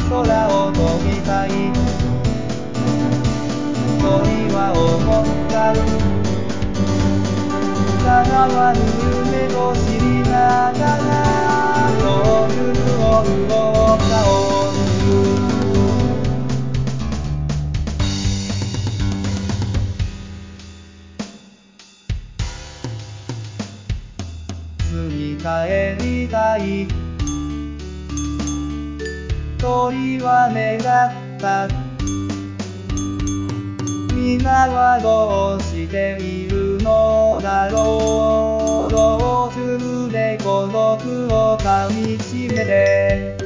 空を飛びたい鳥は思った叶わぬ夢を知りながら夜を潤ったを巣に帰りたい鳥は願った皆はどうしているのだろうどうするで孤独をかみしめて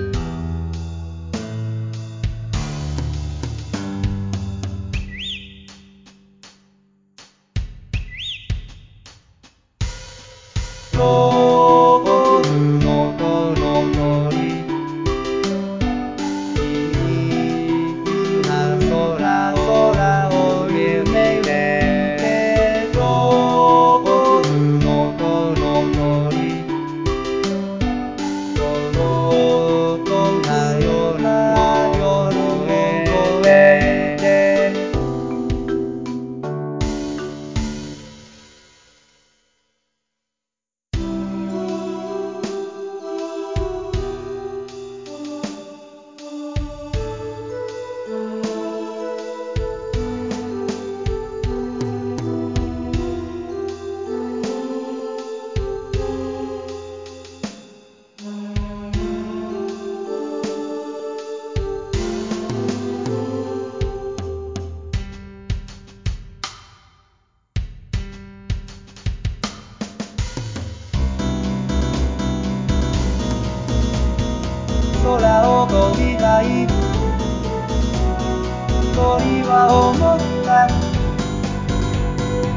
遠くのこの鳥みんな空を夢で遠くのこの鳥孤独なような夜を越えて空を飛びたい鳥は思った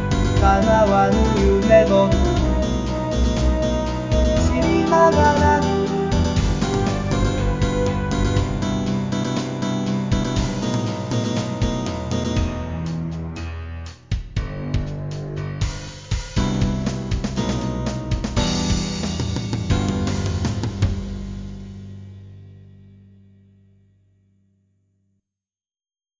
叶わぬ夢を知りながら